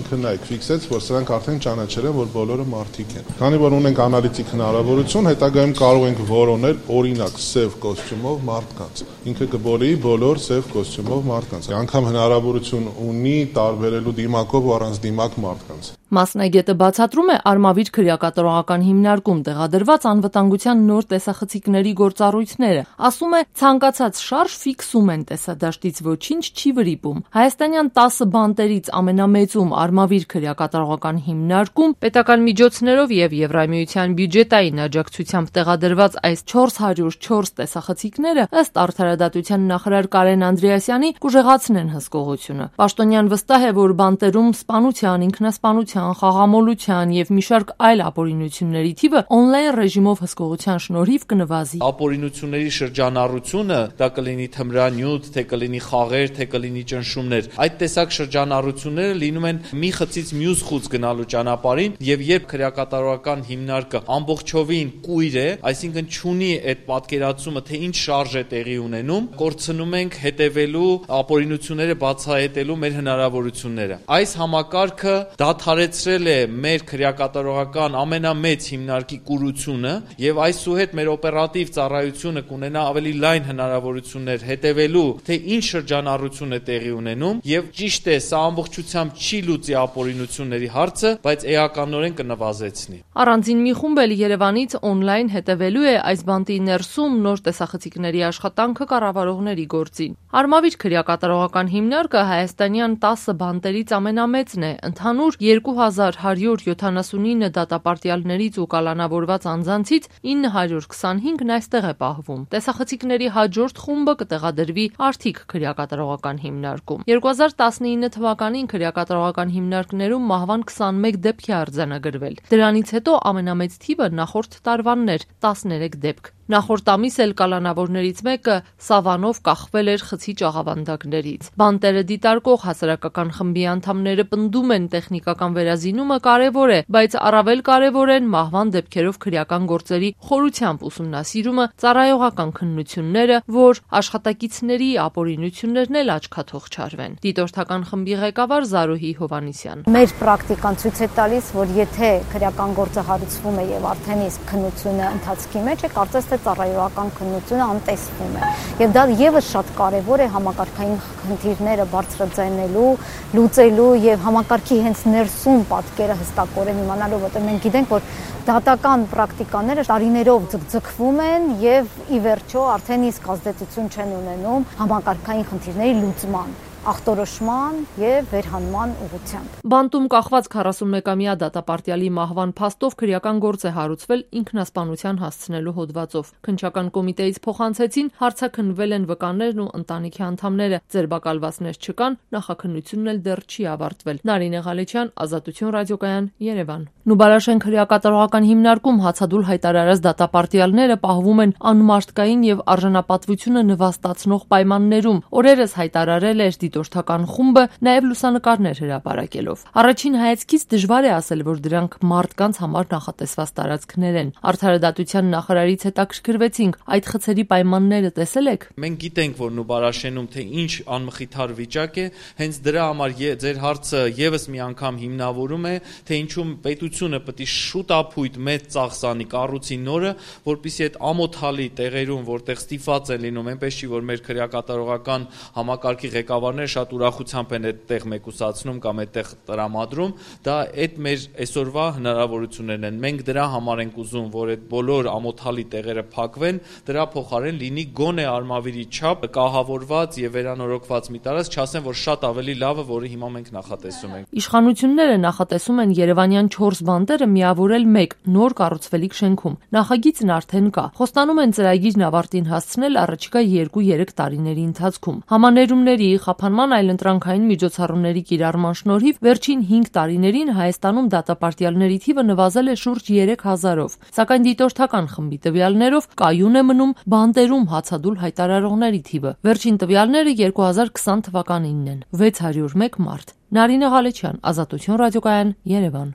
ինքը նայեք ֆիքսեց, որ սրանք արդեն ճանաչել են, որ բոլորը մարդիկ են։ Քանի որ ունենք անալիտիկ հնարավորություն, հետագայում կարող ենք որոնել օրինակ սև կոստյումով մարդկանց։ Ինքը կբոլի բոլոր սև կոստյումով մարդկանց։ Անգամ հնարավորություն ունի տարբերելու դիմակով ու առանց դիմակ մարդկանց։ Մասնագետը բացատրում է Արմավիր քրեակատարողական հիմնարկում տեղադրված անվտանգության նոր տեսախցիկների գործառույթները։ Ասում է, ցանկացած շարժ ֆիքսում են տեսադաշտից, ոչինչ չի վրիպում։ Հայաստանյան 10 բանտերից ամենամեծում Արմավիր քրեակատարողական հիմնարկում պետական միջոցներով եւ Եվրամիության բյուջետային աջակցությամբ տեղադրված այս 404 տեսախցիկները ըստ Արդարադատության նախարար Կարեն Անդրեասյանի կուժեղացնեն հսկողությունը։ Պաշտոնյան վստահ է, որ բանտերում սպանության, ինքնասպանության, խաղամոլության եւ մի շարք այլ ապօրինությունների թիվը on-line ռեժիմով հսկողության շնորհիվ կնվազի։ Ապօրինությունների շրջանառությունը, դա կլինի թմրանյութ, թե կլինի խաղեր, թե կլինի ճնշումներ։ Այդ տեսակ շրջանառությունները լինում են մի խցից մյուս խուց գնալու ճանապարհին եւ երբ քրեակատարողական հիմնարկը ամբողջովին կույր է, այսինքն չունի այդ պատկերացումը, թե ինչ շարժ է տեղի ունենում, կորցնում ենք հետևելու ապօրինությունները բացահայտելու մեր հնարավորությունները։ Այս համակարգը դադարեցրել է մեր քրեակատարողական ամենամեծ հիմնարկի կուրությունը եւ այսուհետ մեր օպերատիվ ծառայությունը կունենա ավելի լայն հնարավորություններ հետևելու, թե ինչ շրջանառություն է տեղի ունենում եւ ճիշտ է, սա ամբողջությամբ չի լուծի ապօրինությունների հարցը, բայց էականորեն կնվազեցնի։ Առանձին մի խումբ էլ Երևանից on-line հետևելու է այս բանտի ներսում նոր տեսախցիկների աշխատանքը կառավարողների գործին։ Արմավիր քրեակատարողական հիմնարկը հայաստանյան 10 բանտերից ամենամեծն է, ընդհանուր 2179 դատապարտյալներից ու կալանավորված անձանցից 925-ն այստեղ է պահվում։ Տեսախցիկների հաջորդ խումբը կտեղադրվի Արթիկ քրեակատարողական հիմնարկում։ 2019 թվականին քրեակատարողական հիմնարկներում մահվան 21 դեպք է արձանագրվել։ Դրանից հետո ամենամեծ թիվը նախորդ տարվանն էր 13 դեպք։ Նախորդ ամիս էլ կալանավորներից մեկը Սավանով կախվել էր խցի ճաղավանդակներից։ Բանտերը դիտարկող հասարակական խմբի անդամները պնդում են տեխնիկական վերազինումը կարևոր է, բայց առավել կարևոր են մահվան դեպքերով քրեական գործերի խորությամբ ուսումնասիրումը, ծառայողական քննությունները, որ աշխատակիցների ապօրինություններն էլ աչքաթող չարվեն։ Դիտորդական խմբի ղեկավար Զարուհի Հովանիսյան։ Մեր պրակտիկան ցույց է տալիս, որ եթե քրեական գործը հարուցվում է եւ արդեն իսկ քննությունը ընթացքի մեջ է, կարծես թե ծառայողական քննությունը անտեսվում է։ Եվ դա եւս շատ կարեւոր է համակարգային խնդիրները բարձրաձայնելու, լուծելու եւ համակարգի հենց ներսում պատկերը հստակորեն իմանալու, որտեղ մենք գիտենք, որ դատական պրակտիկաները տարիներով ձգձգվում են եւ ի վերջո արդեն իսկ ազդեցություն չեն ունենում համակարգային խնդիրների լուծման, ախտորոշման եւ վերհանման ուղղությամբ։ Բանտում կախված 41-ամյա դատապարտյալի մահվան փաստով քրեական գործ է հարուցվել ինքնասպանության հասցնելու հոդվածով։ Քննչական կոմիտեից փոխանցեցին, հարցաքննվել են վկաներն ու ընտանիքի անդամները, ձերբակալվածներ չկան, նախաքննությունն էլ դեռ չի ավարտվել։ Նարինե Ղալեչյան, Ազատություն ռադիոկայան, Երևան։ Նուբարաշեն քրեակատարողական հիմնարկում հացադուլ հայտարարած դատապարտյալները պահվում են անմարդկային եւ արժանապատվությունը նվաստացնող պայմաններում։ Օրերս հայտարարել էր դիտորդական խումբը, նաև լուսանկարներ հրապարակելով։ Առաջին հայացքից դժվար է ասել, որ դրանք մարդկանց համար նախատեսված տարածքներ են։ Արդարադատության նախարարից հետաքրքրվեցինք, այդ խցերի պայմանները տեսել եք։ Մենք գիտենք, որ Նուբարաշենում թե ինչ անմխիթար վիճակ է, հենց դրա համար ձեր հարցը եւս մի անգամ հիմնավորում է, թե ինչու պետությունը պետք է շուտապույտ մեծ ծախսանի կառուցի նորը, որպեսզի այդ ամոթալի տեղերում, որտեղ ստիպված են լինում, այնպես չի, որ մեր քրեակատարողական համակարգի ղեկավարները շատ ուրախությամբ են այդտեղ մեկուսացնում կամ այդտեղ տրամադրում, դա այդ մեր այսօրվա հնարավորություններն են։ Մենք դրա համար ենք ուզում, որ այդ բոլոր ամոթալի տեղերը փակվեն, դրա փոխարեն լինի գոնե Արմավիրի չափ կահավորված եւ վերանորոգված մի տարածք, չասեմ, որ շատ ավելի լավը, որը հիմա մենք նախատեսում ենք։ Իշխանությունները նախատեսում են Երևանյան 4 բանտերը միավորել մեկ նոր կառուցվելիք շենքում։ Նախագիծն արդեն կա։ Խոստանում են ծրագիրն ավարտին հասցնել առաջիկա 2-3 տարիների ընթացքում։ Համաներումների, խափանման այլընտրանքային միջոցառումների կիրառման շնորհիվ վերջին 5 տարիներին Հայաստանում դատապարտյալների թիվը նվազել է շուրջ 3000-ով։ Սակայն դիտորդական խմբի տվյալներով կայուն է մնում բանտերում հացադուլ հայտարարողների թիվը։ Վերջին տվյալները 2020 թվականինն են՝ 601 մարդ։ Նարինե Ղալեչյան, Ազատություն ռադիոկայան, Երևան։